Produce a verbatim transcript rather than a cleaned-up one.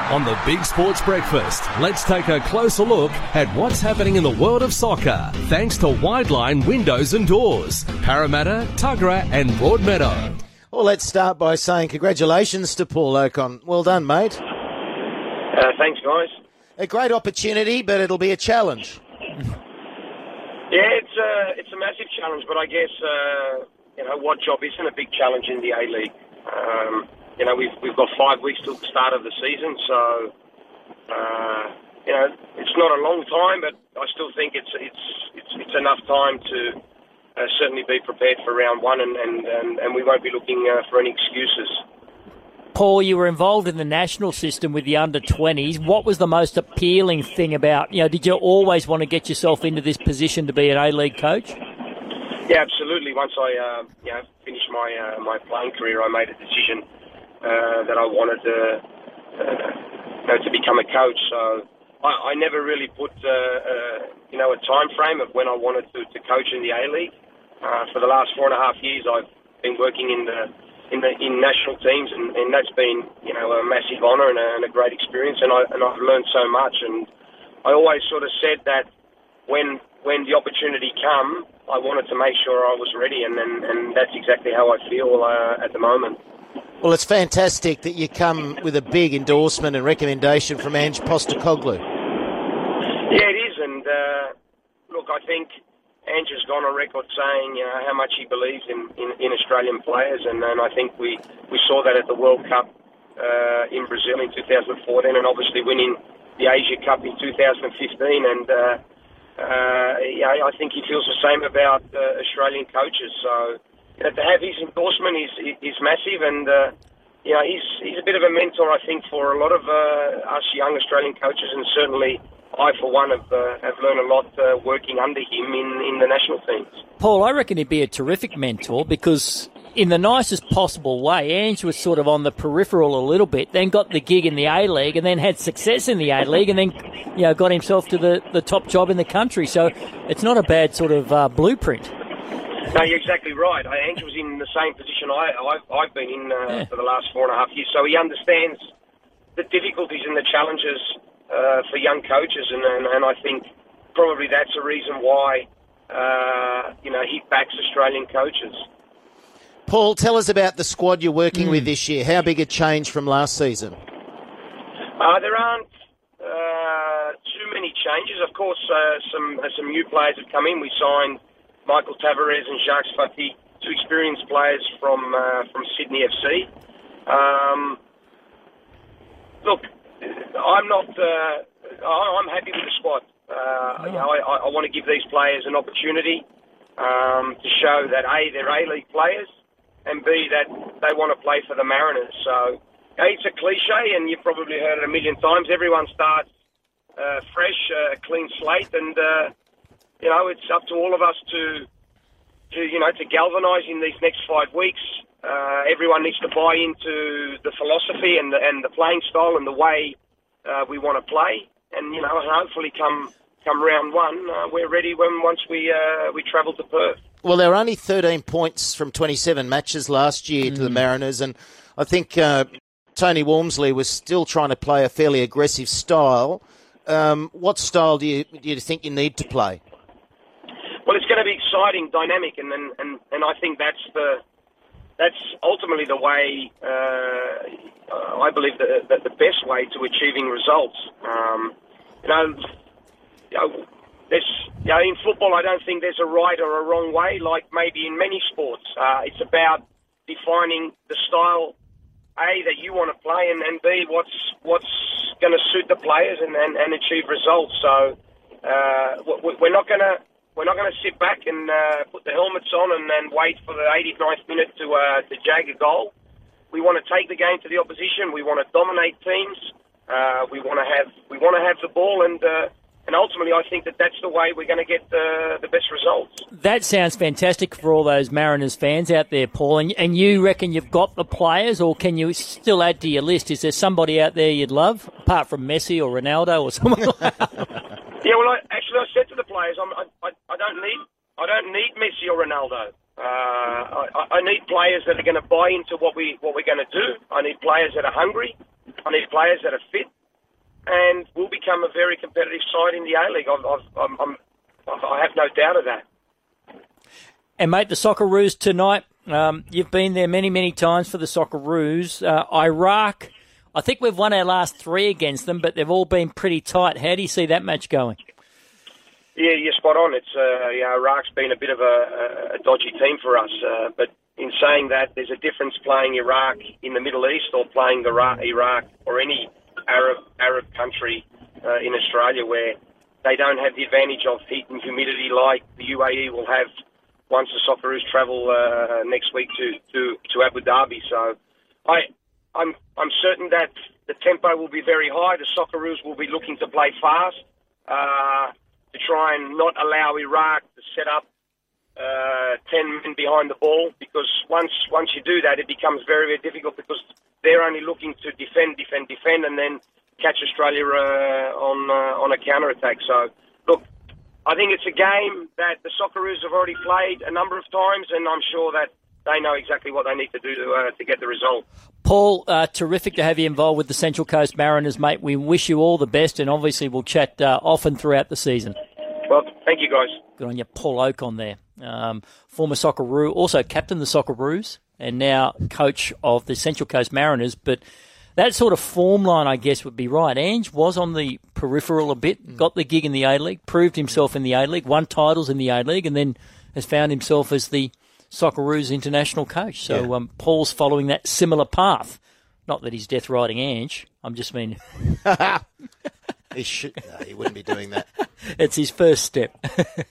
On the Big Sports Breakfast, let's take a closer look at what's happening in the world of soccer, thanks to Wideline Windows and Doors, Parramatta, Tuggerah and Broadmeadow. Well, let's start by saying congratulations to Paul Okon. Well done, mate. Uh, thanks, guys. A great opportunity, but it'll be a challenge. Yeah, it's a, it's a massive challenge, but I guess, uh, you know, what job isn't a big challenge in the A-League? Um, you know, we've we've got five weeks till the start of the season, so, uh, you know, it's not a long time, but I still think it's it's it's, it's enough time to uh, certainly be prepared for round one, and, and, and, and we won't be looking uh, for any excuses. Paul, you were involved in the national system with the under twenties. What was the most appealing thing about, you know, did you always want to get yourself into this position to be an A-League coach? Yeah, absolutely. Once I, uh, you know, finished my uh, my playing career, I made a decision uh, that I wanted to, uh, you know, to become a coach. So I, I never really put, uh, uh, you know, a time frame of when I wanted to, to coach in the A-League. Uh, for the last four and a half years, I've been working in the in the in national teams, and, and that's been, you know, a massive honour and a, and a great experience. And I and I've learned so much. And I always sort of said that when when the opportunity come, I wanted to make sure I was ready, and and, and that's exactly how I feel uh, at the moment. Well, it's fantastic that you come with a big endorsement and recommendation from Ange Postecoglou. Yeah, it is, and uh, look, I think Ange has gone on record saying, you know, how much he believes in, in, in Australian players, and, and I think we, we saw that at the World Cup uh, in Brazil in two thousand fourteen, and obviously winning the Asia Cup in two thousand fifteen, and uh, uh, yeah, I think he feels the same about uh, Australian coaches. So, you know, to have his endorsement is is massive, and uh, you know, he's he's a bit of a mentor, I think, for a lot of uh, us young Australian coaches, and certainly I, for one, have, uh, have learned a lot uh, working under him in, in the national teams. Paul, I reckon he'd be a terrific mentor because, in the nicest possible way, Ange was sort of on the peripheral a little bit, then got the gig in the A-League, and then had success in the A-League, and then, you know, got himself to the, the top job in the country. So it's not a bad sort of uh, blueprint. No, you're exactly right. Ange was in the same position I, I've, I've been in uh, yeah. for the last four and a half years, so he understands the difficulties and the challenges Uh, for young coaches, and, and, and I think probably that's a reason why, uh, you know, he backs Australian coaches. Paul, tell us about the squad you're working mm. with this year. How big a change from last season? Uh, there aren't uh, too many changes. Of course, uh, some uh, some new players have come in. We signed Michael Tavares and Jacques Fati, two experienced players from uh, from Sydney F C. Um, look, I'm not. Uh, I'm happy with the squad. Uh, oh. you know, I, I want to give these players an opportunity um, to show that A, they're A-League players, and B, that they want to play for the Mariners. So, A, it's a cliche, and you've probably heard it a million times. Everyone starts uh, fresh, a uh, clean slate, and uh, you know, it's up to all of us to, to you know, to galvanise in these next five weeks. Uh, everyone needs to buy into the philosophy and the, and the playing style and the way uh, we want to play. And, you know, hopefully come come round one, uh, we're ready when once we uh, we travel to Perth. Well, there were only thirteen points from twenty-seven matches last year mm. to the Mariners, and I think uh, Tony Walmsley was still trying to play a fairly aggressive style. Um, what style do you, do you think you need to play? Well, it's going to be exciting, dynamic, and and, and, and I think that's the... That's ultimately the way, uh, I believe, the, the, the best way to achieving results. Um, you know, you know, there's, you know, in football, I don't think there's a right or a wrong way, like maybe in many sports. Uh, it's about defining the style, A, that you want to play, and, and B, what's what's going to suit the players and, and, and achieve results. So uh, we're not going to... We're not going to sit back and uh, put the helmets on and, and wait for the eighty-ninth minute to uh, to jag a goal. We want to take the game to the opposition. We want to dominate teams. Uh, we want to have we want to have the ball, and uh, and ultimately, I think that that's the way we're going to get the, the best results. That sounds fantastic for all those Mariners fans out there, Paul. And, and you reckon you've got the players, or can you still add to your list? Is there somebody out there you'd love, apart from Messi or Ronaldo or someone like that? Yeah, well, I, actually, I said to the players, I'm, I, I don't need, I don't need Messi or Ronaldo. Uh, I, I need players that are going to buy into what we, what we're going to do. I need players that are hungry. I need players that are fit. and will become a very competitive side in the A-League. I've, I've, I'm, I'm, I have no doubt of that. And, mate, the Socceroos tonight, um, you've been there many, many times for the Socceroos. Uh, Iraq, I think we've won our last three against them, but they've all been pretty tight. How do you see that match going? Yeah, you're spot on. It's uh, you know, Iraq's been a bit of a, a dodgy team for us, uh, but in saying that, there's a difference playing Iraq in the Middle East or playing Iraq, Iraq or any Arab Arab country uh, in Australia, where they don't have the advantage of heat and humidity like the U A E will have once the Socceroos travel uh, next week to, to, to Abu Dhabi. So I, I'm I'm certain that the tempo will be very high. The Socceroos will be looking to play fast uh, to try and not allow Iraq to set up uh, ten men behind the ball, because once once you do that, it becomes very, very difficult, because they're only looking to defend, defend, defend, and then catch Australia uh, on uh, on a counter-attack. So, look, I think it's a game that the Socceroos have already played a number of times, and I'm sure that they know exactly what they need to do to, uh, to get the result. Paul, uh, terrific to have you involved with the Central Coast Mariners, mate. We wish you all the best, and obviously we'll chat uh, often throughout the season. Well, thank you, guys. Good on you. Paul Oak on there. Um, former Socceroo, also captain the Socceroos, and now coach of the Central Coast Mariners. But that sort of form line, I guess, would be right. Ange was on the peripheral a bit, got the gig in the A-League, proved himself in the A-League, won titles in the A-League, and then has found himself as the Socceroos international coach. So yeah. um, Paul's following that similar path. Not that he's death riding Ange. I'm just mean... he should. No, he wouldn't be doing that. It's his first step.